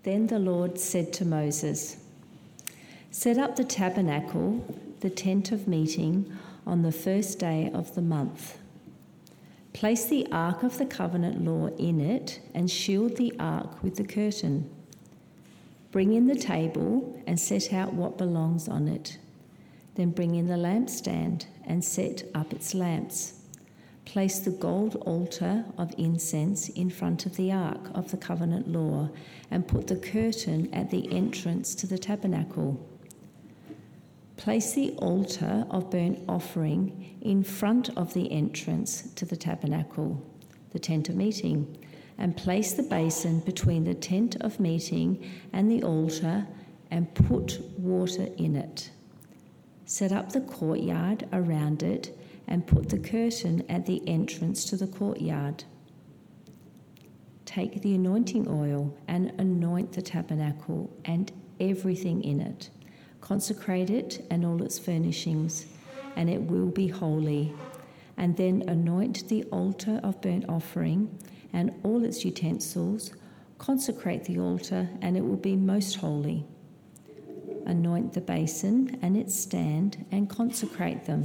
Then the Lord said to Moses, "Set up the tabernacle, the tent of meeting, on the first day of the month. Place the ark of the covenant law in it and shield the ark with the curtain. Bring in the table and set out what belongs on it. Then bring in the lampstand and set up its lamps. Place the gold altar of incense in front of the ark of the covenant law and put the curtain at the entrance to the tabernacle. Place the altar of burnt offering in front of the entrance to the tabernacle, the tent of meeting, and place the basin between the tent of meeting and the altar and put water in it. Set up the courtyard around it and put the curtain at the entrance to the courtyard. Take the anointing oil and anoint the tabernacle and everything in it. Consecrate it and all its furnishings, and it will be holy. And then anoint the altar of burnt offering and all its utensils. Consecrate the altar, and it will be most holy. Anoint the basin and its stand and consecrate them.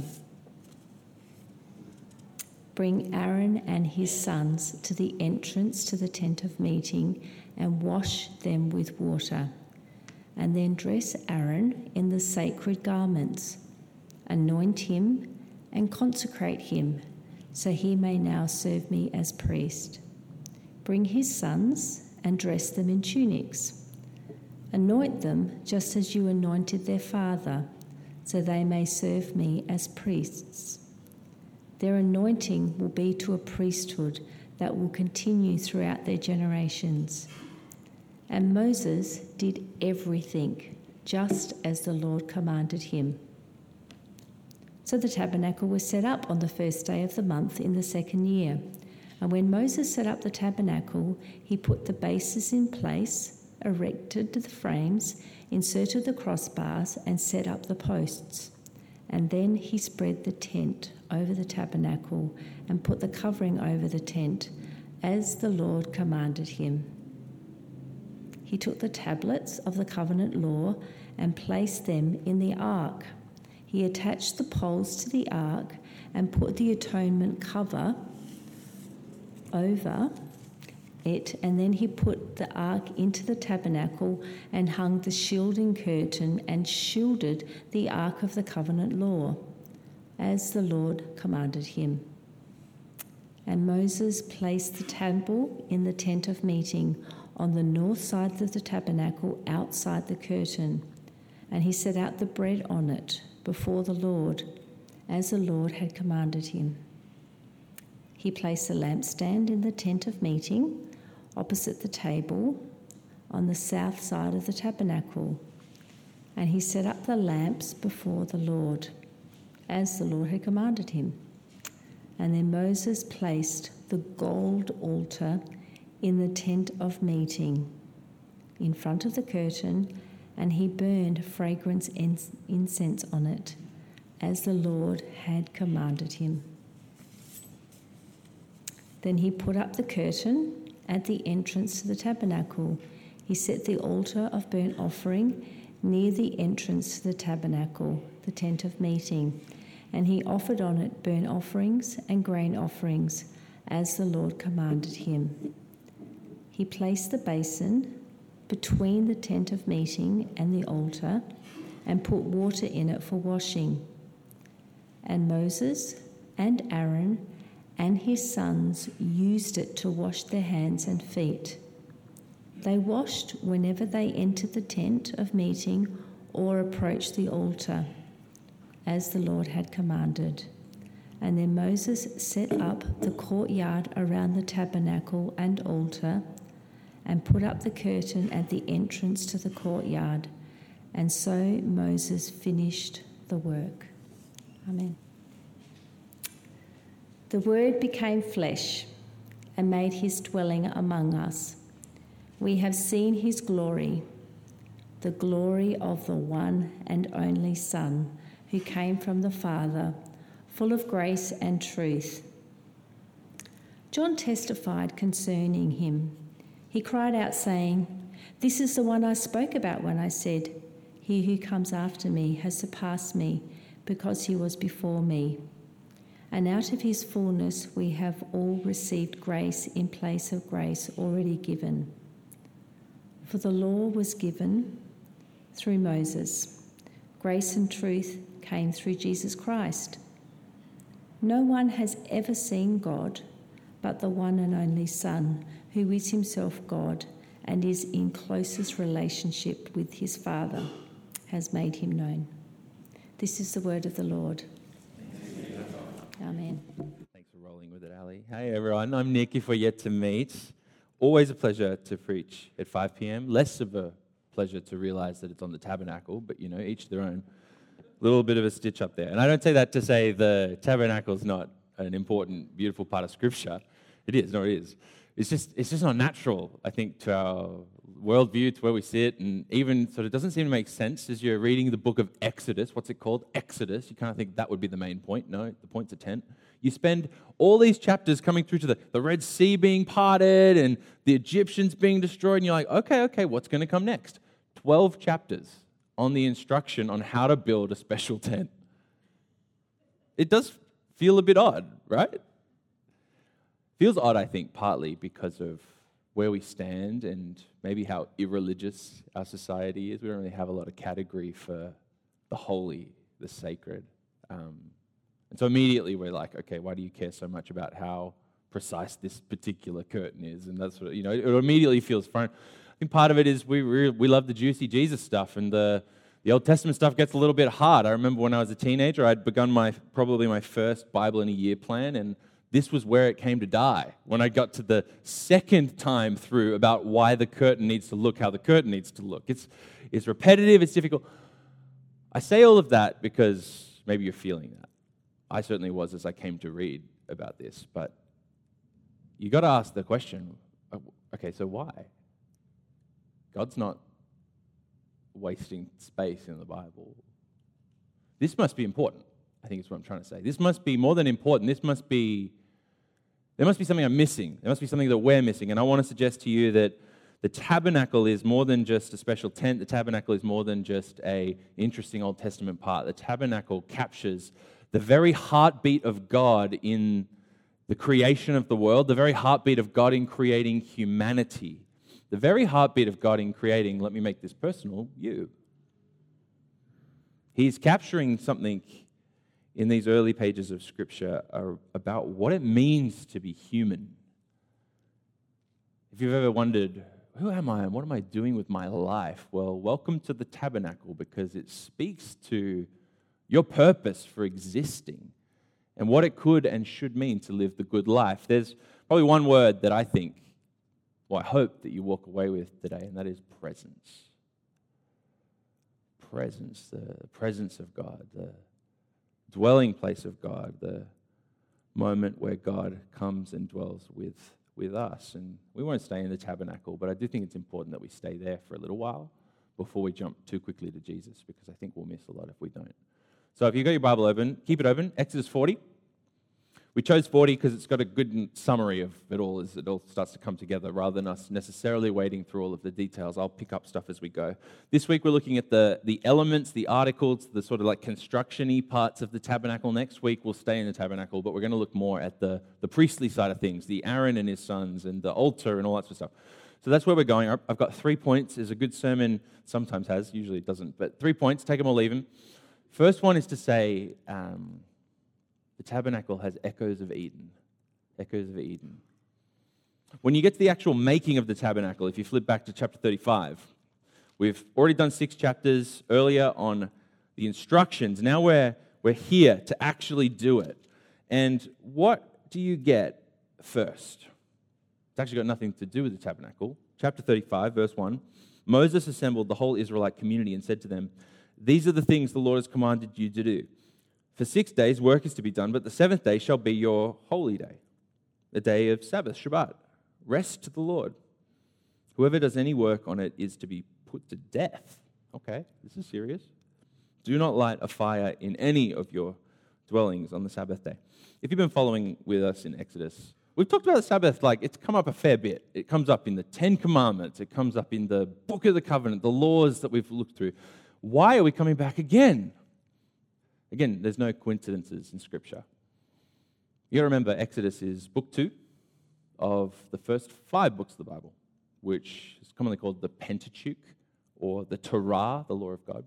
Bring Aaron and his sons to the entrance to the tent of meeting and wash them with water. And then dress Aaron in the sacred garments. Anoint him and consecrate him, so he may now serve me as priest. Bring his sons and dress them in tunics. Anoint them just as you anointed their father, so they may serve me as priests. Their anointing will be to a priesthood that will continue throughout their generations." And Moses did everything just as the Lord commanded him. So the tabernacle was set up on the first day of the month in the second year. And when Moses set up the tabernacle, he put the bases in place, erected the frames, inserted the crossbars, and set up the posts. And then he spread the tent over the tabernacle and put the covering over the tent, as the Lord commanded him. He took the tablets of the covenant law and placed them in the ark. He attached the poles to the ark and put the atonement cover over it, and then he put the ark into the tabernacle and hung the shielding curtain and shielded the ark of the covenant law, as the Lord commanded him. And Moses placed the table in the tent of meeting on the north side of the tabernacle outside the curtain, and he set out the bread on it before the Lord, as the Lord had commanded him. He placed the lampstand in the tent of meeting, opposite the table, on the south side of the tabernacle, and he set up the lamps before the Lord, as the Lord had commanded him. And then Moses placed the gold altar in the tent of meeting in front of the curtain, and he burned fragrance incense on it, as the Lord had commanded him. Then he put up the curtain at the entrance to the tabernacle. He set the altar of burnt offering near the entrance to the tabernacle, the tent of meeting, and he offered on it burnt offerings and grain offerings, as the Lord commanded him. He placed the basin between the tent of meeting and the altar and put water in it for washing. And Moses and Aaron and his sons used it to wash their hands and feet. They washed whenever they entered the tent of meeting or approached the altar, as the Lord had commanded. And then Moses set up the courtyard around the tabernacle and altar and put up the curtain at the entrance to the courtyard. And so Moses finished the work. Amen. The Word became flesh and made his dwelling among us. We have seen his glory, the glory of the one and only Son, who came from the Father, full of grace and truth. John testified concerning him. He cried out, saying, This is the one I spoke about when I said, 'He who comes after me has surpassed me because he was before me.' And out of his fullness we have all received grace in place of grace already given. For the law was given through Moses. Grace and truth came through Jesus Christ. No one has ever seen God but the one and only Son, who is himself God and is in closest relationship with his Father, has made him known." This is the word of the Lord. Amen. Thanks for rolling with it, Ali. Hey, everyone. I'm Nick, if we're yet to meet. Always a pleasure to preach at 5 p.m. Less of a pleasure to realize that it's on the tabernacle, but, each their own. Little bit of a stitch up there. And I don't say that to say the tabernacle is not an important, beautiful part of Scripture. It is. No, it is. It's just not natural, I think, to our worldview, to where we sit, and even sort of doesn't seem to make sense as you're reading the book of Exodus. What's it called? Exodus. You kind of think that would be the main point. No, the point's a tent. You spend all these chapters coming through to the Red Sea being parted and the Egyptians being destroyed, and you're like, okay, what's going to come next? 12 chapters on the instruction on how to build a special tent. It does feel a bit odd, right? Feels odd, I think, partly because of where we stand and maybe how irreligious our society is. We don't really have a lot of category for the holy, the sacred. And so immediately we're like, okay, why do you care so much about how precise this particular curtain is? And that's what, it immediately feels foreign. I think part of it is we love the juicy Jesus stuff, and the Old Testament stuff gets a little bit hard. I remember when I was a teenager, I'd begun probably my first Bible in a year plan, and this was where it came to die. When I got to the second time through about why the curtain needs to look how the curtain needs to look. It's repetitive, it's difficult. I say all of that because maybe you're feeling that. I certainly was as I came to read about this. But you got to ask the question, okay, so why? God's not wasting space in the Bible. This must be important, I think is what I'm trying to say. This must be more than important. There must be something I'm missing. There must be something that we're missing. And I want to suggest to you that the tabernacle is more than just a special tent. The tabernacle is more than just an interesting Old Testament part. The tabernacle captures the very heartbeat of God in the creation of the world, the very heartbeat of God in creating humanity, the very heartbeat of God in creating, let me make this personal, you. He's capturing something in these early pages of Scripture about what it means to be human. If you've ever wondered, who am I and what am I doing with my life? Well, welcome to the tabernacle, because it speaks to your purpose for existing and what it could and should mean to live the good life. There's probably one word that I hope that you walk away with today, and that is presence. Presence, the presence of God, the dwelling place of God, the moment where God comes and dwells with us. And we won't stay in the tabernacle, but I do think it's important that we stay there for a little while before we jump too quickly to Jesus, because I think we'll miss a lot if we don't. So if you've got your Bible open, keep it open. Exodus 40. We chose 40 because it's got a good summary of it all as it all starts to come together, rather than us necessarily wading through all of the details. I'll pick up stuff as we go. This week we're looking at the elements, the articles, the sort of like construction-y parts of the tabernacle. Next week we'll stay in the tabernacle, but we're going to look more at the priestly side of things, the Aaron and his sons and the altar and all that sort of stuff. So that's where we're going. I've got 3 points. As a good sermon sometimes has, usually it doesn't, but 3 points, take them or leave them. First one is to say the tabernacle has echoes of Eden. Echoes of Eden. When you get to the actual making of the tabernacle, if you flip back to chapter 35, we've already done 6 chapters earlier on the instructions. Now we're here to actually do it. And what do you get first? It's actually got nothing to do with the tabernacle. Chapter 35, verse 1. Moses assembled the whole Israelite community and said to them, "These are the things the Lord has commanded you to do. For 6 days work is to be done, but the 7th day shall be your holy day, a day of Sabbath, Shabbat. Rest to the Lord. Whoever does any work on it is to be put to death." Okay, this is serious. "Do not light a fire in any of your dwellings on the Sabbath day." If you've been following with us in Exodus, we've talked about the Sabbath, like it's come up a fair bit. It comes up in the Ten Commandments. It comes up in the Book of the Covenant, the laws that we've looked through. Why are we coming back again? Again, there's no coincidences in Scripture. You got to remember, Exodus is book 2 of the first 5 books of the Bible, which is commonly called the Pentateuch, or the Torah, the law of God.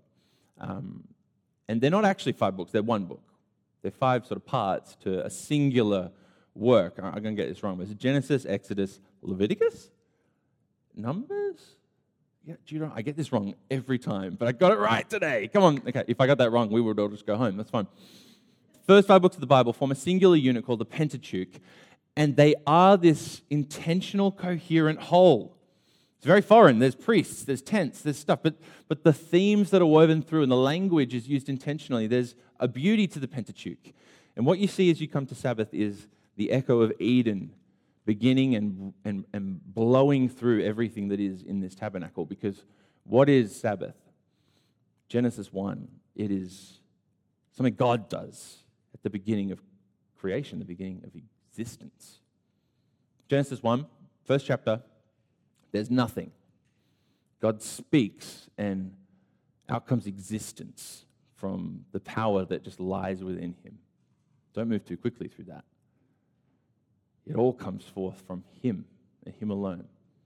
And they're not actually 5 books, they're 1 book. They're 5 sort of parts to a singular work. I'm going to get this wrong, but it's Genesis, Exodus, Leviticus, Numbers? Yeah, Deuteronomy. I get this wrong every time, but I got it right today. Come on. Okay, if I got that wrong, we would all just go home. That's fine. First 5 books of the Bible form a singular unit called the Pentateuch, and they are this intentional, coherent whole. It's very foreign. There's priests, there's tents, there's stuff, but the themes that are woven through and the language is used intentionally. There's a beauty to the Pentateuch. And what you see as you come to Sabbath is the echo of Eden beginning and blowing through everything that is in this tabernacle. Because what is Sabbath? Genesis 1, it is something God does at the beginning of creation, the beginning of existence. Genesis 1, first chapter, there's nothing. God speaks, and out comes existence from the power that just lies within him. Don't move too quickly through that. It all comes forth from him and him alone.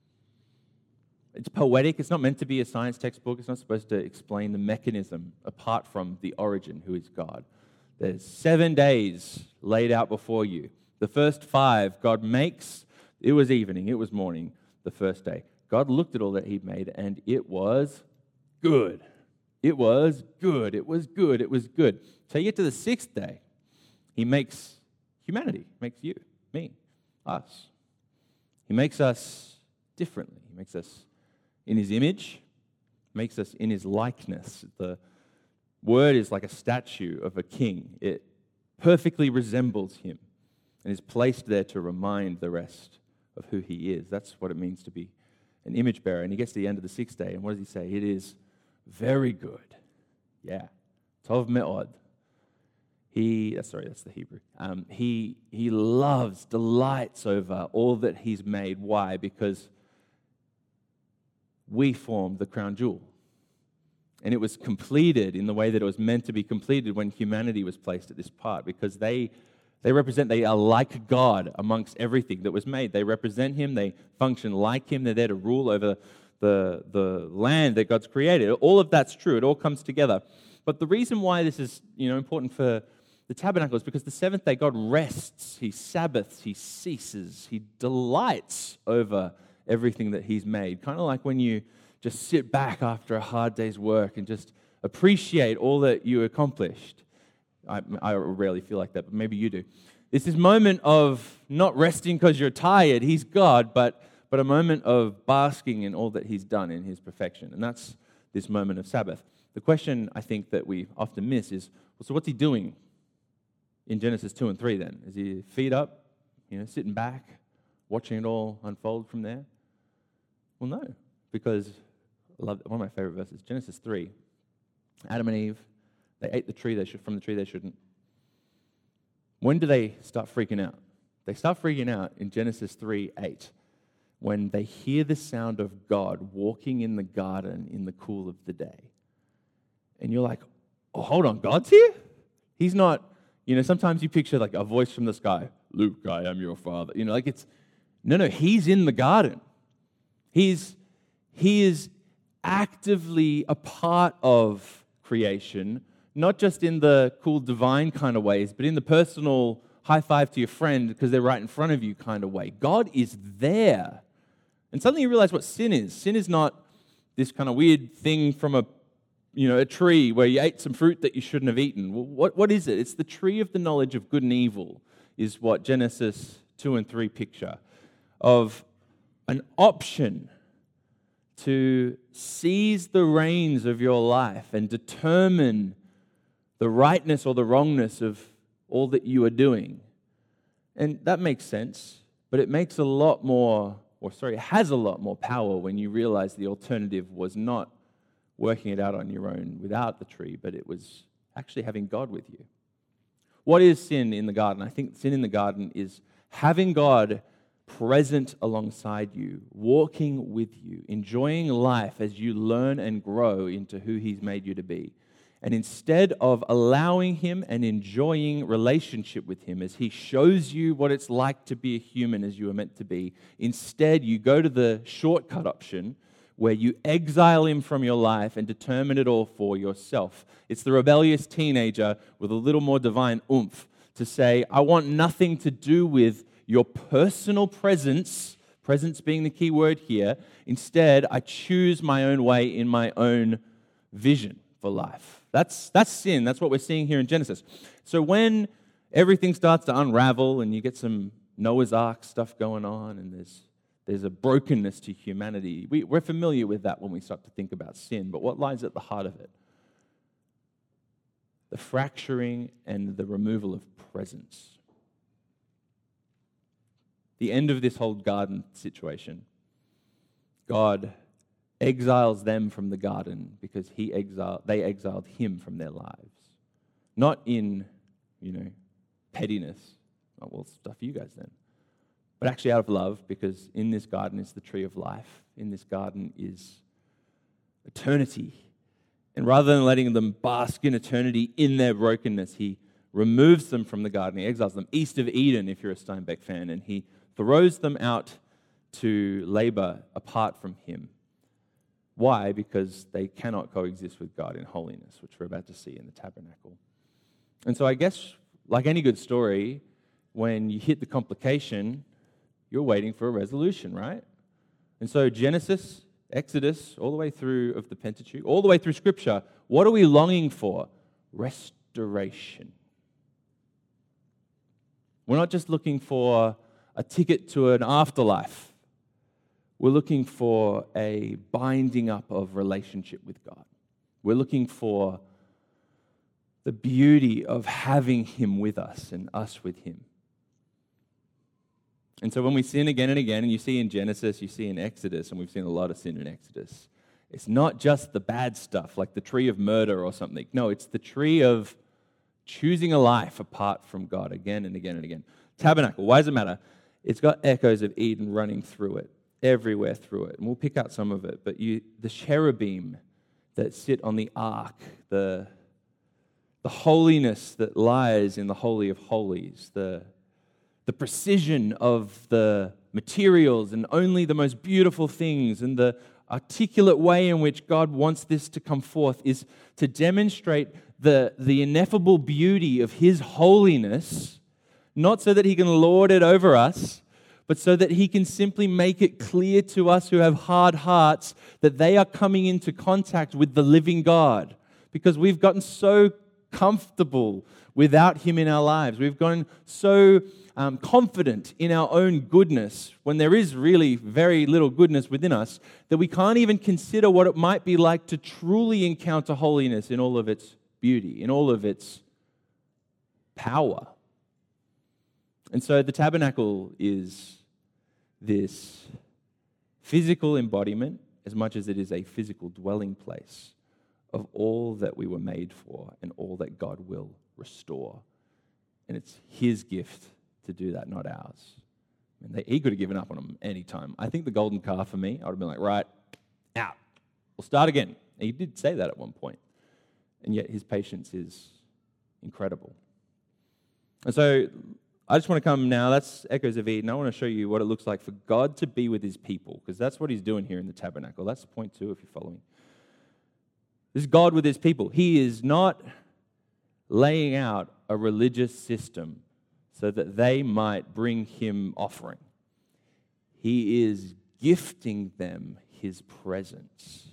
It's poetic. It's not meant to be a science textbook. It's not supposed to explain the mechanism apart from the origin, who is God. There's 7 days laid out before you. The first 5, God makes. It was evening. It was morning. The first day. God looked at all that he'd made, and it was good. It was good. It was good. It was good. So you get to the 6th day. He makes humanity. He makes you, me, us. He makes us differently. He makes us in his image. Makes us in his likeness. The word is like a statue of a king. It perfectly resembles him and is placed there to remind the rest of who he is. That's what it means to be an image bearer. And he gets to the end of the 6th day, and what does he say? It is very good. Yeah. Tov me'od. That's the Hebrew. He loves, delights over all that he's made. Why? Because we formed the crown jewel. And it was completed in the way that it was meant to be completed when humanity was placed at this part, because they are like God amongst everything that was made. They represent him. They function like him. They're there to rule over the land that God's created. All of that's true. It all comes together. But the reason why this is important for the tabernacle is because the 7th day God rests. He Sabbaths. He ceases. He delights over everything that he's made. Kind of like when you just sit back after a hard day's work and just appreciate all that you accomplished. I rarely feel like that, but maybe you do. It's this moment of not resting because you're tired, he's God, but a moment of basking in all that he's done in his perfection. And that's this moment of Sabbath. The question I think that we often miss is, well, so what's he doing in Genesis 2 and 3 then? Is he feet up, sitting back, watching it all unfold from there? Well, no, because I love one of my favorite verses, Genesis 3. Adam and Eve, they ate the tree from the tree they shouldn't. When do they start freaking out? They start freaking out in Genesis 3:8, when they hear the sound of God walking in the garden in the cool of the day. And you're like, oh, hold on, God's here? He's not, sometimes you picture like a voice from the sky, Luke, I am your father. No, he's in the garden. He is actively a part of creation, not just in the cool divine kind of ways, but in the personal high five to your friend because they're right in front of you kind of way. God is there. And suddenly you realize what sin is. Sin is not this kind of weird thing from a tree where you ate some fruit that you shouldn't have eaten. Well, what is it? It's the tree of the knowledge of good and evil is what Genesis 2 and 3 picture of an option to seize the reins of your life and determine the rightness or the wrongness of all that you are doing. And that makes sense, but it makes a lot more, it has a lot more power when you realize the alternative was not working it out on your own without the tree, but it was actually having God with you. What is sin in the garden? I think sin in the garden is Having God present alongside you, walking with you, enjoying life as you learn and grow into who He's made you to be. And instead of allowing Him and enjoying relationship with Him as He shows you what it's like to be a human as you are meant to be, instead you go to the shortcut option where you exile Him from your life and determine it all for yourself. It's the rebellious teenager with a little more divine oomph to say, I want nothing to do with your personal presence being the key word here. Instead, I choose my own way in my own vision for life. That's sin. That's what we're seeing here in Genesis. So when everything starts to unravel and you get some Noah's Ark stuff going on and there's a brokenness to humanity, we're familiar with that when we start to think about sin. But what lies at the heart of it? The fracturing and the removal of presence. The end of this whole garden situation, God exiles them from the garden because they exiled Him from their lives. Not in, pettiness. Oh, well, stuff you guys then. But actually out of love, because in this garden is the tree of life. In this garden is eternity. And rather than letting them bask in eternity in their brokenness, He removes them from the garden. He exiles them east of Eden, if you're a Steinbeck fan, and He throws them out to labor apart from Him. Why? Because they cannot coexist with God in holiness, which we're about to see in the tabernacle. And so I guess, like any good story, when you hit the complication, you're waiting for a resolution, right? And so Genesis, Exodus, all the way through of the Pentateuch, all the way through Scripture, what are we longing for? Restoration. We're not just looking for a ticket to an afterlife. We're looking for a binding up of relationship with God. We're looking for the beauty of having Him with us and us with Him. And so when we sin again and again, and you see in Genesis, you see in Exodus, and we've seen a lot of sin in Exodus, it's not just the bad stuff, like the tree of murder or something. No, it's the tree of choosing a life apart from God again and again and again. Tabernacle, why does it matter? It's got echoes of Eden running through it, everywhere through it. And we'll pick out some of it. But the cherubim that sit on the ark, the holiness that lies in the Holy of Holies, the precision of the materials and only the most beautiful things, and the articulate way in which God wants this to come forth is to demonstrate the ineffable beauty of His holiness, not so that He can lord it over us, but so that He can simply make it clear to us who have hard hearts that they are coming into contact with the living God. Because we've gotten so comfortable without Him in our lives. We've gotten so confident in our own goodness when there is really very little goodness within us that we can't even consider what it might be like to truly encounter holiness in all of its beauty, in all of its power. And so the tabernacle is this physical embodiment as much as it is a physical dwelling place of all that we were made for and all that God will restore. And it's His gift to do that, not ours. And He could have given up on them any time. I think the golden calf for me, I would have been like, right, out. We'll start again. And He did say that at one point. And yet His patience is incredible. And so I just want to come now, that's Echoes of Eden. I want to show you what it looks like for God to be with His people, because that's what He's doing here in the tabernacle. That's point 2 if you're following. This is God with His people. He is not laying out a religious system so that they might bring Him offering. He is gifting them His presence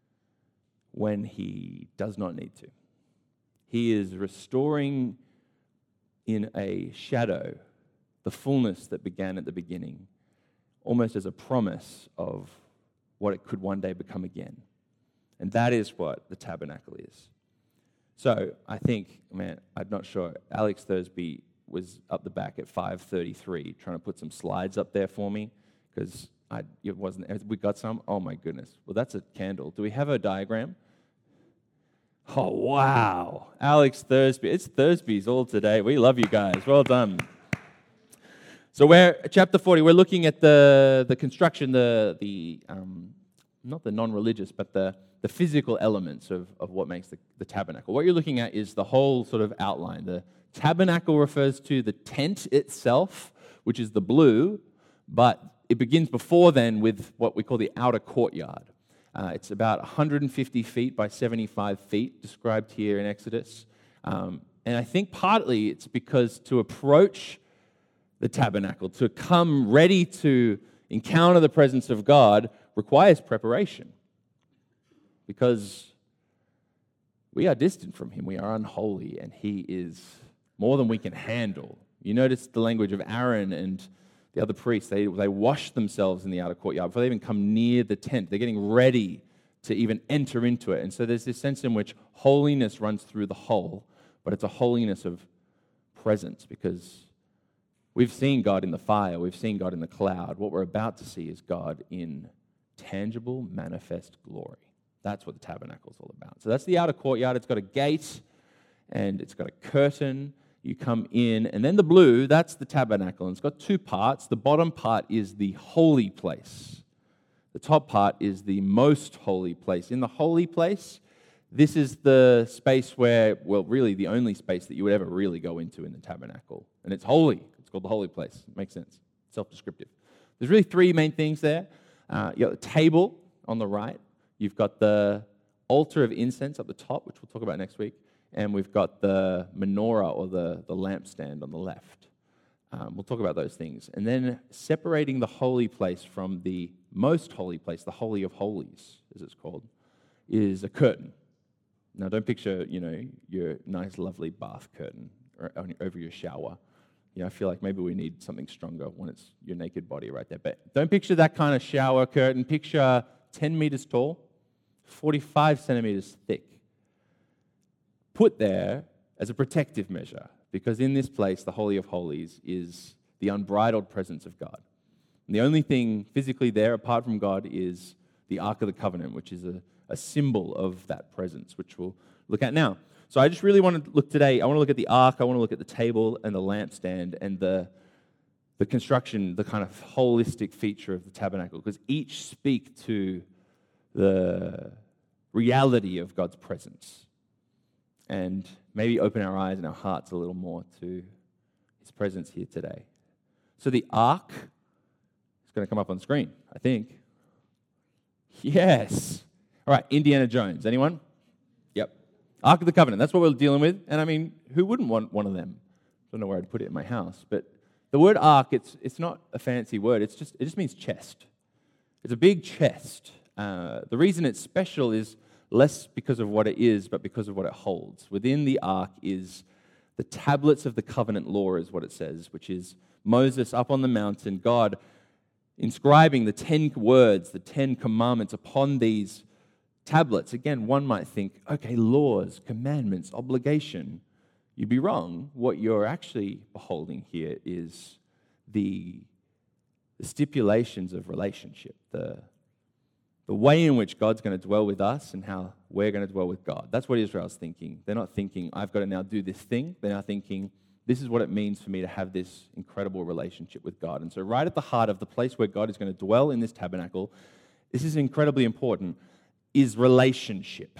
when He does not need to. He is restoring in a shadow the fullness that began at the beginning, almost as a promise of what it could one day become again. And that is what the tabernacle is. So I think, I'm not sure, Alex Thursby was up the back at 5:33 trying to put some slides up there for me because it wasn't. We got some. Oh my goodness. Well, that's a candle. Do we have a diagram? Oh wow, Alex Thursby. It's Thursby's all today. We love you guys. Well done. So we're at chapter 40. We're looking at the construction, not the non-religious, but the physical elements of what makes the tabernacle. What you're looking at is the whole sort of outline. The tabernacle refers to the tent itself, which is the blue, but it begins before then with what we call the outer courtyard. It's about 150 feet by 75 feet, described here in Exodus. And I think partly it's because to approach the tabernacle, to come ready to encounter the presence of God, requires preparation. Because we are distant from Him, we are unholy, and He is more than we can handle. You notice the language of Aaron and the other priests. They wash themselves in the outer courtyard before they even come near the tent. They're getting ready to even enter into it. And so there's this sense in which holiness runs through the whole, but it's a holiness of presence, because we've seen God in the fire, we've seen God in the cloud. What we're about to see is God in tangible, manifest glory. That's what the tabernacle is all about. So that's the outer courtyard. It's got a gate and it's got a curtain. You come in, and then the blue, that's the tabernacle. And it's got two parts. The bottom part is the holy place. The top part is the most holy place. In the holy place, this is the space where, well, really the only space that you would ever really go into in the tabernacle. And it's holy. It's called the holy place. It makes sense. Self-descriptive. There's really three main things there. You've got the table on the right. You've got the altar of incense up the top, which we'll talk about next week. And we've got the menorah, or the lampstand, on the left. We'll talk about those things. And then separating the holy place from the most holy place, the Holy of Holies, as it's called, is a curtain. Now, don't picture, your nice, lovely bath curtain over your shower. I feel like maybe we need something stronger when it's your naked body right there. But don't picture that kind of shower curtain. Picture 10 meters tall, 45 centimeters thick, put there as a protective measure, because in this place, the Holy of Holies is the unbridled presence of God. And the only thing physically there, apart from God, is the Ark of the Covenant, which is a symbol of that presence, which we'll look at now. So I just really want to look today, I want to look at the Ark, I want to look at the table and the lampstand and the construction, the kind of holistic feature of the tabernacle, because each speak to the reality of God's presence, and maybe open our eyes and our hearts a little more to His presence here today. So the Ark is going to come up on the screen, I think. Yes. All right, Indiana Jones. Anyone? Yep. Ark of the Covenant. That's what we're dealing with. And I mean, who wouldn't want one of them? I don't know where I'd put it in my house, but the word ark, it's not a fancy word. It just means chest. It's a big chest. The reason it's special is less because of what it is, but because of what it holds. Within the ark is the tablets of the covenant law, is what it says, which is Moses up on the mountain, God inscribing the 10 words, the 10 commandments upon these tablets. Again, one might think, okay, laws, commandments, obligation. You'd be wrong. What you're actually beholding here is the stipulations of relationship, the way in which God's going to dwell with us and how we're going to dwell with God. That's what Israel's thinking. They're not thinking, I've got to now do this thing. They're now thinking, this is what it means for me to have this incredible relationship with God. And so right at the heart of the place where God is going to dwell in this tabernacle, this is incredibly important, is relationship.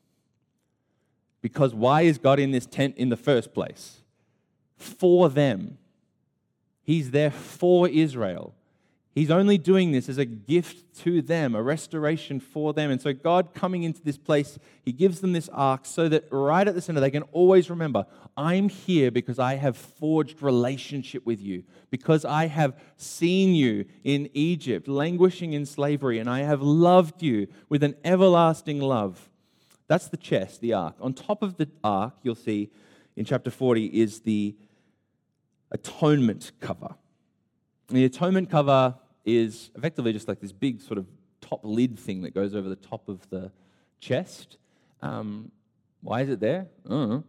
Because why is God in this tent in the first place? For them. He's there for Israel. He's only doing this as a gift to them, a restoration for them. And so God coming into this place, He gives them this ark so that right at the center they can always remember, I'm here because I have forged relationship with you, because I have seen you in Egypt, languishing in slavery, and I have loved you with an everlasting love. That's the chest, the ark. On top of the ark, you'll see in chapter 40, is the atonement cover. And the atonement cover is effectively just like this big sort of top lid thing that goes over the top of the chest. Why is it there? I don't know.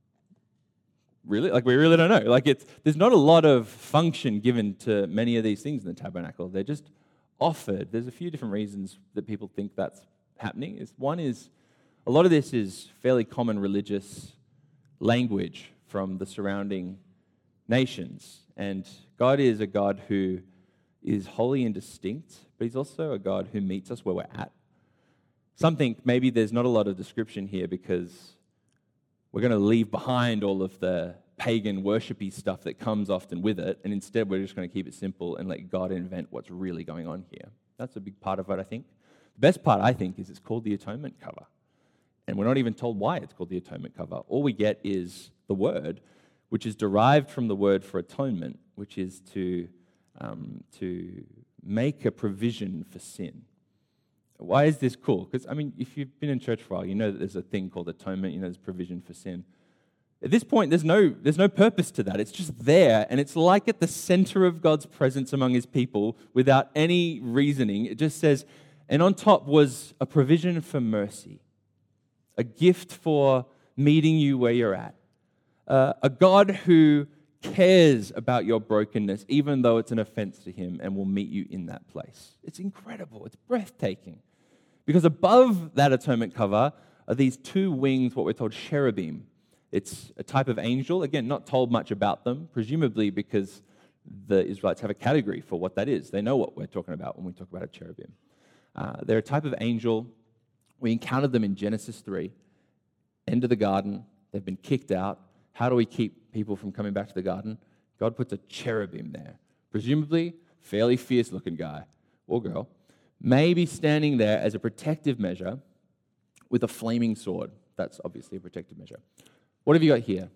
Really? Like, we really don't know. Like, there's not a lot of function given to many of these things in the tabernacle. They're just offered. There's a few different reasons that people think that's happening. One is, a lot of this is fairly common religious language from the surrounding nations. And God is a God who is holy and distinct, but he's also a God who meets us where we're at. Some think maybe there's not a lot of description here because we're going to leave behind all of the pagan worshipy stuff that comes often with it, and instead we're just going to keep it simple and let God invent what's really going on here. That's a big part of it, I think. The best part, I think, is it's called the atonement cover. And we're not even told why it's called the atonement cover. All we get is the word, which is derived from the word for atonement, which is to make a provision for sin. Why is this cool? Because, if you've been in church for a while, you know that there's a thing called atonement, there's provision for sin. At this point, there's no purpose to that. It's just there, and it's like at the center of God's presence among his people without any reasoning. It just says, and on top was a provision for mercy, a gift for meeting you where you're at, a God who cares about your brokenness, even though it's an offense to him, and will meet you in that place. It's incredible. It's breathtaking. Because above that atonement cover are these two wings, what we're told cherubim. It's a type of angel, again, not told much about them, presumably because the Israelites have a category for what that is. They know what we're talking about when we talk about a cherubim. They're a type of angel. We encountered them in Genesis 3, end of the garden. They've been kicked out. How do we keep people from coming back to the garden? God puts a cherubim there, presumably fairly fierce-looking guy or girl, maybe standing there as a protective measure with a flaming sword. That's obviously a protective measure. What have you got here?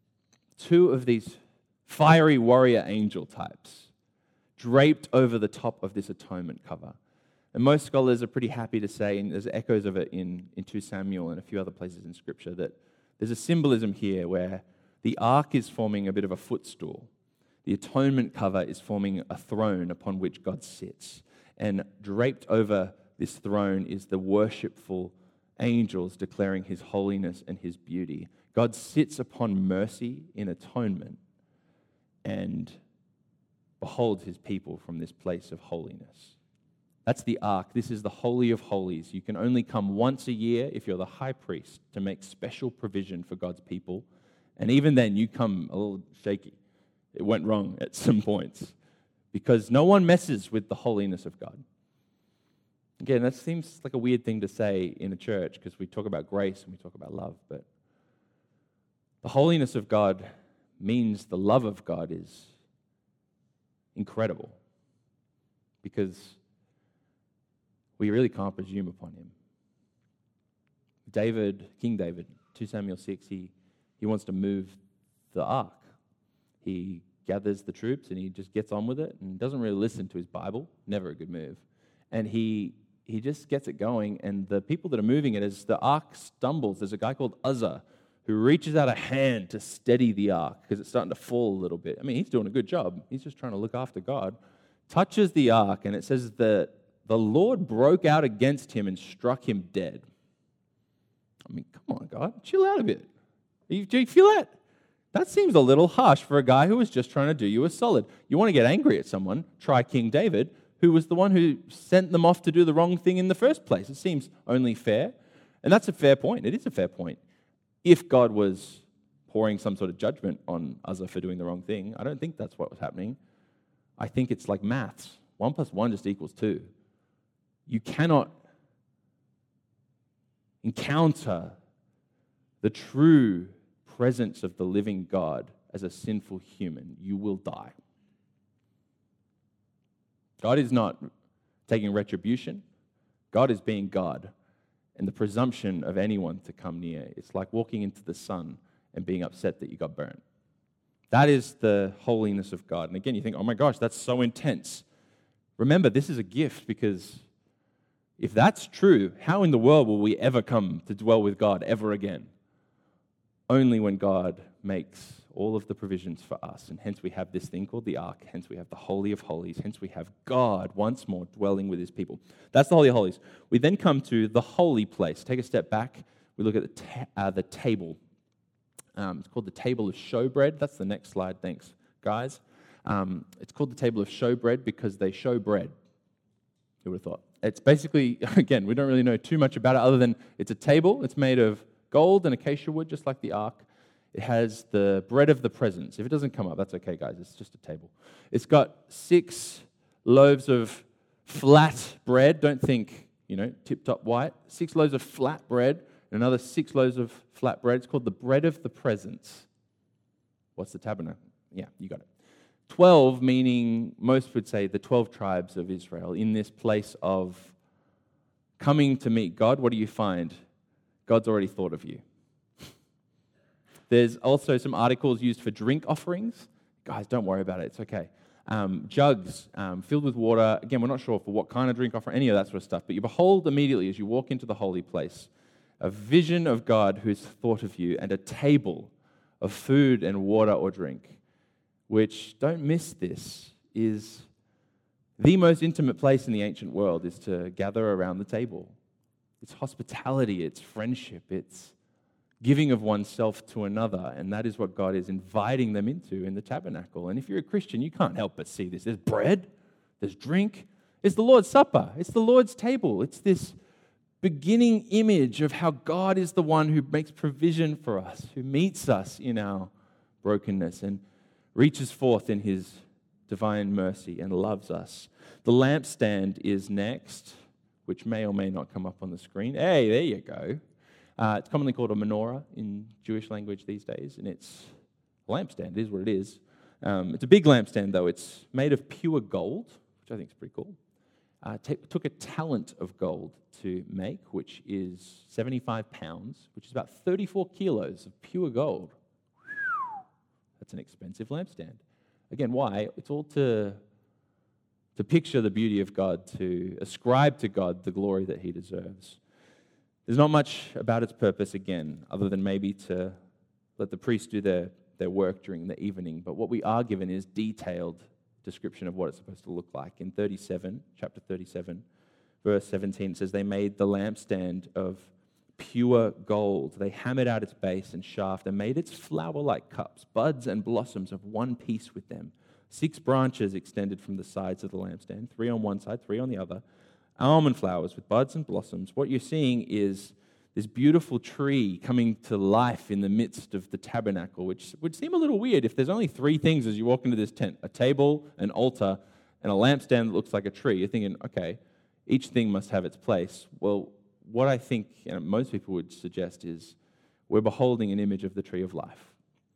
Two of these fiery warrior angel types draped over the top of this atonement cover. And most scholars are pretty happy to say, and there's echoes of it in 2 Samuel and a few other places in Scripture, that there's a symbolism here where the ark is forming a bit of a footstool. The atonement cover is forming a throne upon which God sits. And draped over this throne is the worshipful angels declaring his holiness and his beauty. God sits upon mercy in atonement and beholds his people from this place of holiness. That's the ark. This is the Holy of Holies. You can only come once a year if you're the high priest to make special provision for God's people. And even then, you come a little shaky. It went wrong at some points because no one messes with the holiness of God. Again, that seems like a weird thing to say in a church because we talk about grace and we talk about love, but the holiness of God means the love of God is incredible because we really can't presume upon him. King David, 2 Samuel 6, he wants to move the ark. He gathers the troops and he just gets on with it and doesn't really listen to his Bible. Never a good move. And he just gets it going, and the people that are moving it, as the ark stumbles, there's a guy called Uzzah who reaches out a hand to steady the ark because it's starting to fall a little bit. He's doing a good job. He's just trying to look after God. Touches the ark, and it says that the Lord broke out against him and struck him dead. Come on, God, chill out a bit. Do you feel that? That seems a little harsh for a guy who was just trying to do you a solid. You want to get angry at someone, try King David, who was the one who sent them off to do the wrong thing in the first place. It seems only fair. And that's a fair point. It is a fair point. If God was pouring some sort of judgment on Uzzah for doing the wrong thing, I don't think that's what was happening. I think it's like maths. 1 + 1 just equals 2. You cannot encounter the true presence of the living God as a sinful human. You will die. God is not taking retribution. God is being God. And the presumption of anyone to come near, it's like walking into the sun and being upset that you got burnt. That is the holiness of God. And again, you think, oh my gosh, that's so intense. Remember, this is a gift, because if that's true, how in the world will we ever come to dwell with God ever again? Only when God makes all of the provisions for us. And hence we have this thing called the ark. Hence we have the Holy of Holies. Hence we have God once more dwelling with his people. That's the Holy of Holies. We then come to the holy place. Take a step back. We look at the table. It's called the table of showbread. That's the next slide. Thanks, guys. It's called the table of showbread because they show bread. Who would have thought? It's basically, again, we don't really know too much about it other than it's a table. It's made of gold and acacia wood, just like the ark. It has the bread of the presence. If it doesn't come up, that's okay, guys. It's just a table. It's got 6 loaves of flat bread. Don't think, tip-top white. 6 loaves of flat bread and another 6 loaves of flat bread. It's called the bread of the presence. What's the tabernacle? Yeah, you got it. 12, meaning most would say the 12 tribes of Israel in this place of coming to meet God. What do you find? God's already thought of you. There's also some articles used for drink offerings. Guys, don't worry about it. It's okay. Jugs filled with water. Again, we're not sure for what kind of drink offering, any of that sort of stuff. But you behold immediately as you walk into the holy place a vision of God who's thought of you and a table of food and water or drink, which, don't miss this, is the most intimate place in the ancient world is to gather around the table. It's hospitality, it's friendship, it's giving of oneself to another, and that is what God is inviting them into in the tabernacle. And if you're a Christian, you can't help but see this. There's bread, there's drink, it's the Lord's Supper, it's the Lord's table. It's this beginning image of how God is the one who makes provision for us, who meets us in our brokenness and reaches forth in his divine mercy and loves us. The lampstand is next, which may or may not come up on the screen. Hey, there you go. It's commonly called a menorah in Jewish language these days, and it's a lampstand. It is what it is. It's a big lampstand, though. It's made of pure gold, which I think is pretty cool. Took a talent of gold to make, which is 75 pounds, which is about 34 kilos of pure gold. That's an expensive lampstand. Again, why? It's all to picture the beauty of God, to ascribe to God the glory that he deserves. There's not much about its purpose, again, other than maybe to let the priests do their work during the evening. But what we are given is detailed description of what it's supposed to look like. In chapter 37, verse 17, it says, they made the lampstand of pure gold. They hammered out its base and shaft and made its flower-like cups, buds and blossoms of one piece with them. 6 branches extended from the sides of the lampstand, 3 on one side, 3 on the other. Almond flowers with buds and blossoms. What you're seeing is this beautiful tree coming to life in the midst of the tabernacle, which would seem a little weird if there's only 3 things as you walk into this tent: a table, an altar, and a lampstand that looks like a tree. You're thinking, okay, each thing must have its place. Well, what I think most people would suggest is we're beholding an image of the tree of life.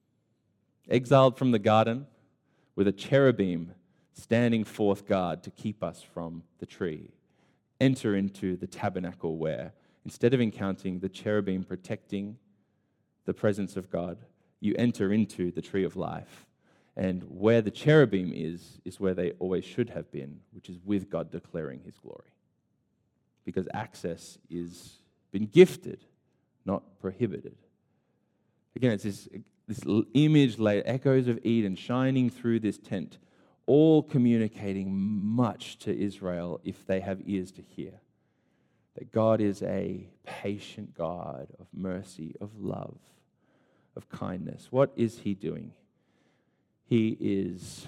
Exiled from the garden with a cherubim standing forth guard to keep us from the tree. Enter into the tabernacle where, instead of encountering the cherubim protecting the presence of God, you enter into the tree of life. And where the cherubim is where they always should have been, which is with God declaring his glory. Because access is been gifted, not prohibited. Again, it's this image laid, echoes of Eden shining through this tent, all communicating much to Israel if they have ears to hear. That God is a patient God of mercy, of love, of kindness. What is he doing? He is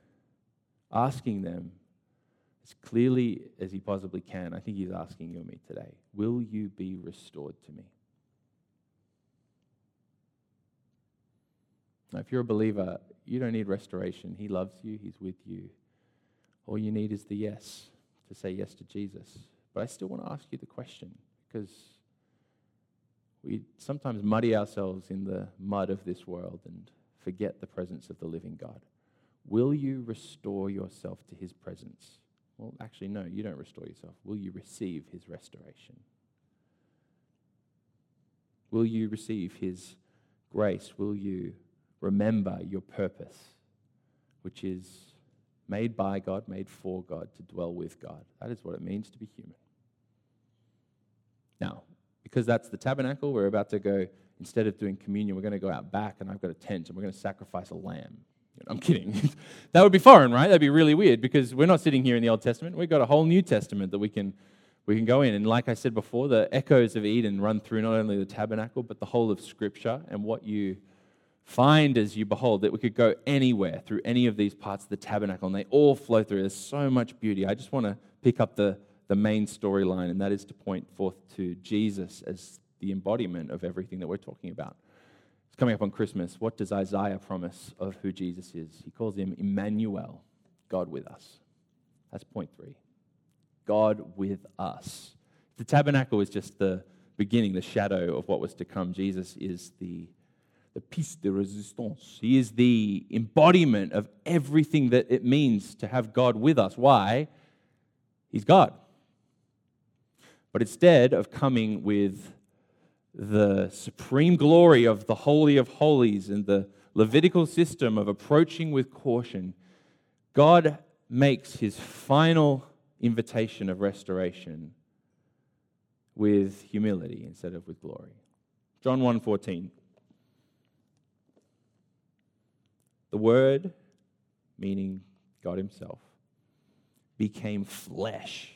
asking them as clearly as he possibly can. I think he's asking you and me today, will you be restored to me? Now, if you're a believer, you don't need restoration. He loves you. He's with you. All you need is the yes, to say yes to Jesus. But I still want to ask you the question, because we sometimes muddy ourselves in the mud of this world and forget the presence of the living God. Will you restore yourself to his presence? Well, actually, no, you don't restore yourself. Will you receive his restoration? Will you receive his grace? Will you remember your purpose, which is made by God, made for God, to dwell with God? That is what it means to be human. Now, because that's the tabernacle, we're about to go, instead of doing communion, we're going to go out back, and I've got a tent, and we're going to sacrifice a lamb. I'm kidding. That would be foreign, right? That'd be really weird, because we're not sitting here in the Old Testament. We've got a whole New Testament that we can go in. And like I said before, the echoes of Eden run through not only the tabernacle, but the whole of Scripture. And what you find as you behold, that we could go anywhere through any of these parts of the tabernacle, and they all flow through. There's so much beauty. I just want to pick up the main storyline, and that is to point forth to Jesus as the embodiment of everything that we're talking about. coming up on Christmas, what does Isaiah promise of who Jesus is? He calls him Emmanuel, God with us. That's point 3. God with us. The tabernacle is just the beginning, the shadow of what was to come. Jesus is the pièce de résistance. He is the embodiment of everything that it means to have God with us. Why? He's God. But instead of coming with the supreme glory of the Holy of Holies and the Levitical system of approaching with caution, God makes his final invitation of restoration with humility instead of with glory. John 1:14. The Word, meaning God himself, became flesh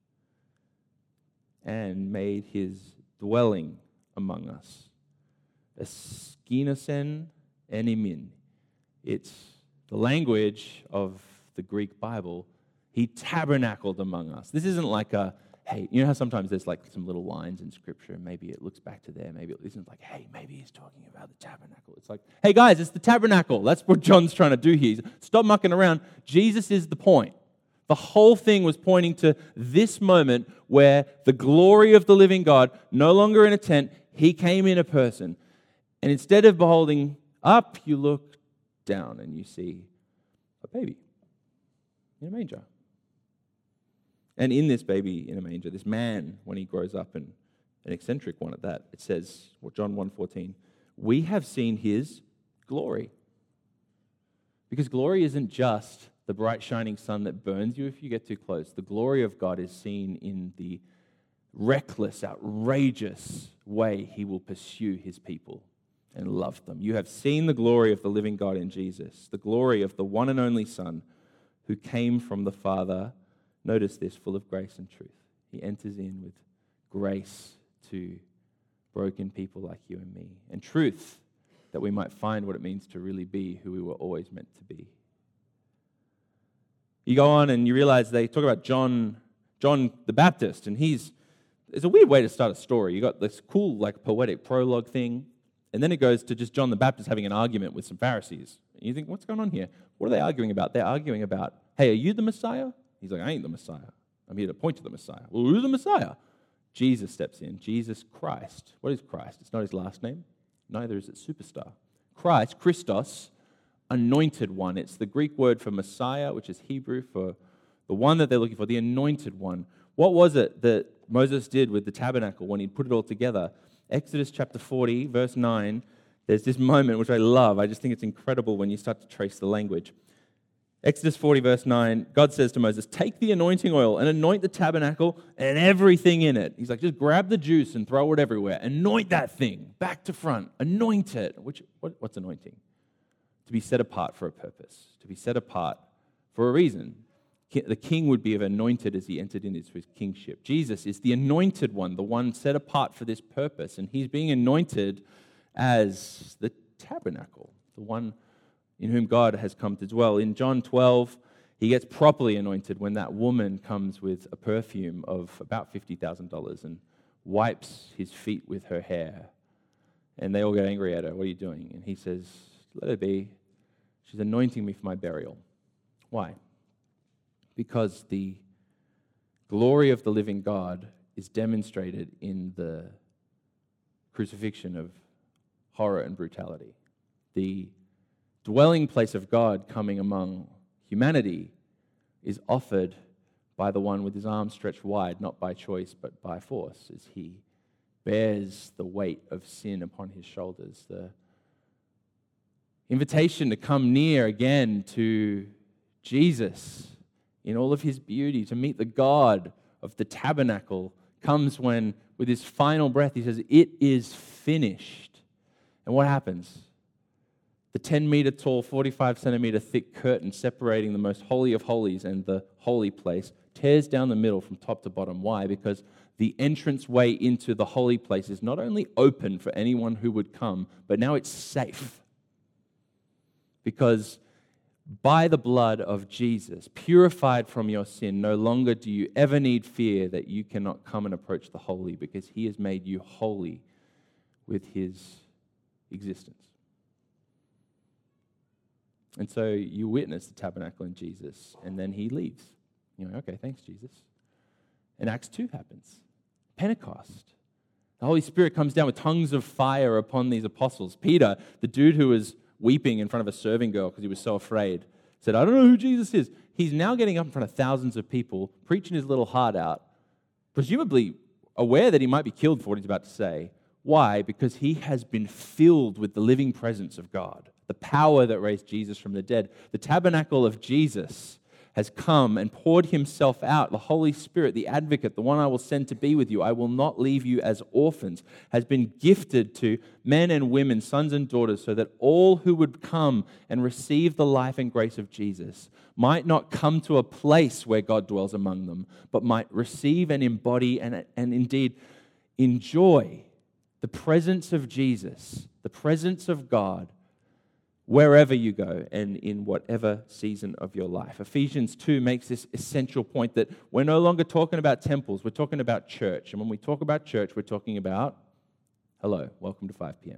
and made his dwelling among us. Eskinosen enimin. It's the language of the Greek Bible. He tabernacled among us. This isn't like a, hey, you know how sometimes there's like some little lines in Scripture and maybe it looks back to there, maybe it isn't like, hey, maybe he's talking about the tabernacle. It's like, hey guys, it's the tabernacle. That's what John's trying to do here. Stop mucking around. Jesus is the point. The whole thing was pointing to this moment where the glory of the living God, no longer in a tent, he came in a person. And instead of beholding up, you look down and you see a baby in a manger. And in this baby in a manger, this man, when he grows up, and an eccentric one at that, it says, John 1:14, we have seen his glory. Because glory isn't just the bright shining sun that burns you if you get too close. The glory of God is seen in the reckless, outrageous way he will pursue his people and love them. You have seen the glory of the living God in Jesus, the glory of the one and only Son who came from the Father. Notice this, full of grace and truth. He enters in with grace to broken people like you and me, and truth that we might find what it means to really be who we were always meant to be. You go on and you realize they talk about John the Baptist, and it's a weird way to start a story. You got this cool, like, poetic prologue thing, and then it goes to just John the Baptist having an argument with some Pharisees. And you think, what's going on here? What are they arguing about? They're arguing about, hey, are you the Messiah? He's like, I ain't the Messiah. I'm here to point to the Messiah. Well, who's the Messiah? Jesus steps in. Jesus Christ. What is Christ? It's not his last name. Neither is it superstar. Christ, Christos, anointed one. It's the Greek word for Messiah, which is Hebrew for the one that they're looking for, the anointed one. What was it that Moses did with the tabernacle when he put it all together? Exodus chapter 40, verse 9, there's this moment which I love. I just think it's incredible when you start to trace the language. Exodus 40, verse 9, God says to Moses, take the anointing oil and anoint the tabernacle and everything in it. He's like, just grab the juice and throw it everywhere. Anoint that thing, back to front. Anoint it. What's anointing? To be set apart for a purpose, to be set apart for a reason. The king would be anointed as he entered into his kingship. Jesus is the anointed one, the one set apart for this purpose, and he's being anointed as the tabernacle, the one in whom God has come to dwell. In John 12, he gets properly anointed when that woman comes with a perfume of about $50,000 and wipes his feet with her hair. And they all get angry at her. What are you doing? And he says, let her be. She's anointing me for my burial. Why? Because the glory of the living God is demonstrated in the crucifixion of horror and brutality. The dwelling place of God coming among humanity is offered by the one with his arms stretched wide, not by choice but by force, as he bears the weight of sin upon his shoulders. The invitation to come near again to Jesus in all of his beauty, to meet the God of the tabernacle, comes when, with his final breath, he says, it is finished. And what happens? The 10-meter tall, 45-centimeter thick curtain separating the most holy of holies and the holy place tears down the middle from top to bottom. Why? Because the entranceway into the holy place is not only open for anyone who would come, but now it's safe. Because by the blood of Jesus, purified from your sin, no longer do you ever need fear that you cannot come and approach the holy, because he has made you holy with his existence. And so you witness the tabernacle in Jesus, and then he leaves. You're like, okay, thanks, Jesus. And Acts 2 happens. Pentecost. The Holy Spirit comes down with tongues of fire upon these apostles. Peter, the dude who was weeping in front of a serving girl because he was so afraid, said, I don't know who Jesus is. He's now getting up in front of thousands of people, preaching his little heart out, presumably aware that he might be killed for what he's about to say. Why? Because he has been filled with the living presence of God, the power that raised Jesus from the dead. The tabernacle of Jesus has come and poured himself out. The Holy Spirit, the advocate, the one I will send to be with you, I will not leave you as orphans, has been gifted to men and women, sons and daughters, so that all who would come and receive the life and grace of Jesus might not come to a place where God dwells among them, but might receive and embody and indeed enjoy the presence of Jesus, the presence of God, wherever you go and in whatever season of your life. Ephesians 2 makes this essential point that we're no longer talking about temples, we're talking about church. And when we talk about church, we're talking about, hello, welcome to 5 p.m.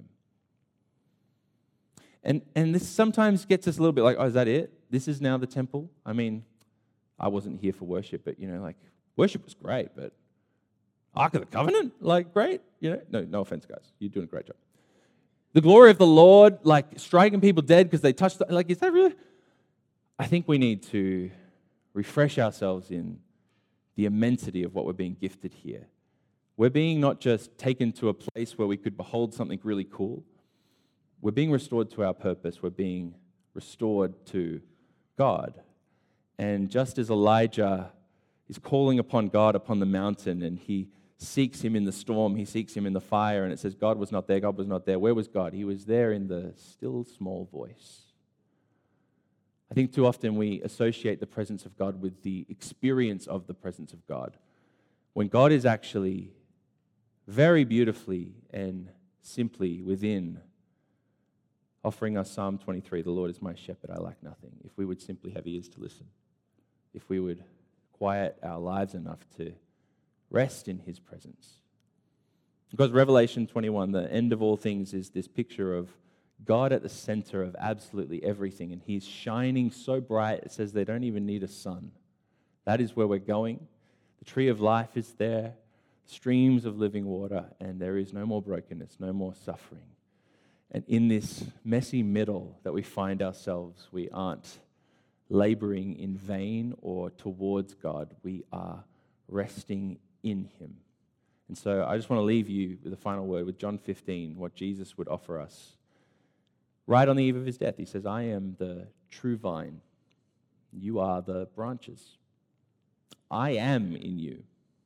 And this sometimes gets us a little bit like, oh, is that it? This is now the temple? I mean, I wasn't here for worship, but, worship was great, but Ark of the Covenant? Great? No offense, guys. You're doing a great job. The glory of the Lord, striking people dead because they touched, is that really? I think we need to refresh ourselves in the immensity of what we're being gifted here. We're being not just taken to a place where we could behold something really cool. We're being restored to our purpose. We're being restored to God. And just as Elijah is calling upon God upon the mountain and he seeks him in the storm, he seeks him in the fire, and it says God was not there, God was not there. Where was God? He was there in the still small voice. I think too often we associate the presence of God with the experience of the presence of God, when God is actually very beautifully and simply within, offering us Psalm 23, the Lord is my shepherd, I lack nothing. If we would simply have ears to listen, if we would quiet our lives enough to rest in his presence. Because Revelation 21, the end of all things, is this picture of God at the center of absolutely everything, and he's shining so bright, it says they don't even need a sun. That is where we're going. The tree of life is there, streams of living water, and there is no more brokenness, no more suffering. And in this messy middle that we find ourselves, we aren't laboring in vain or towards God. We are resting in him. And so I just want to leave you with a final word with John 15, what Jesus would offer us. Right on the eve of his death, he says, I am the true vine. You are the branches. I am in you.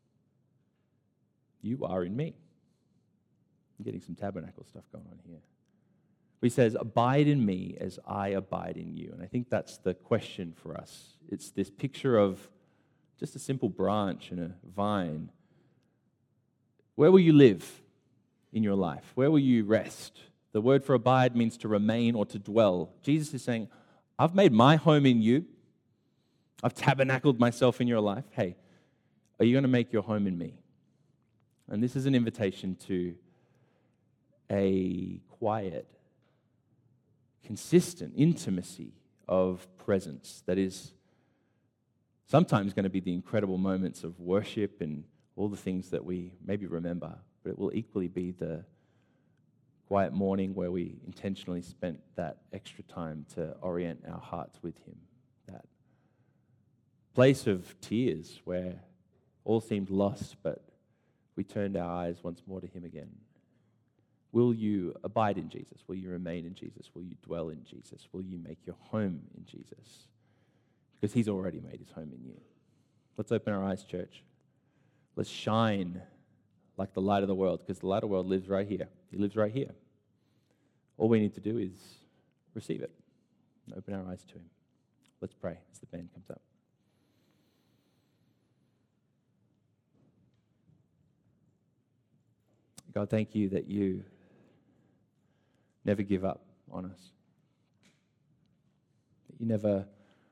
You are in me. I'm getting some tabernacle stuff going on here. He says, abide in me as I abide in you. And I think that's the question for us. It's this picture of just a simple branch and a vine. Where will you live in your life? Where will you rest? The word for abide means to remain or to dwell. Jesus is saying, I've made my home in you. I've tabernacled myself in your life. Hey, are you going to make your home in me? And this is an invitation to a quiet, consistent intimacy of presence that is sometimes going to be the incredible moments of worship and all the things that we maybe remember, but it will equally be the quiet morning where we intentionally spent that extra time to orient our hearts with him. That place of tears where all seemed lost, but we turned our eyes once more to him again. Will you abide in Jesus? Will you remain in Jesus? Will you dwell in Jesus? Will you make your home in Jesus? Because he's already made his home in you. Let's open our eyes, church. Let's shine like the light of the world, because the light of the world lives right here. He lives right here. All we need to do is receive it and open our eyes to him. Let's pray as the band comes up. God, thank you that you never give up on us. That you never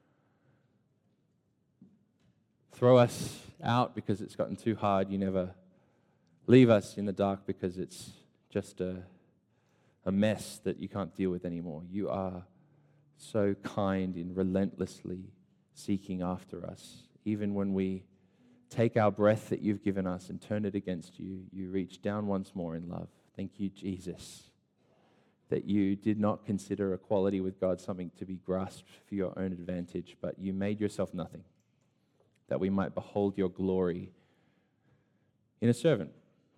throw us out because it's gotten too hard. You never leave us in the dark because it's just a mess that you can't deal with anymore. You are so kind in relentlessly seeking after us. Even when we take our breath that you've given us and turn it against you, you reach down once more in love. Thank you, Jesus, that you did not consider equality with God something to be grasped for your own advantage, but you made yourself nothing, that we might behold your glory in a servant.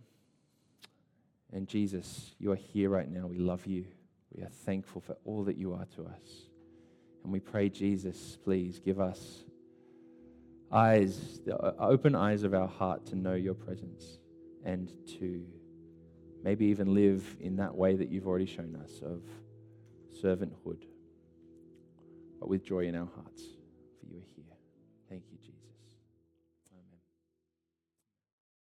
And Jesus, you are here right now. We love you. We are thankful for all that you are to us. And we pray, Jesus, please give us eyes, the open eyes of our heart to know your presence and to maybe even live in that way that you've already shown us of servanthood, but with joy in our hearts, for you are here. Thank you,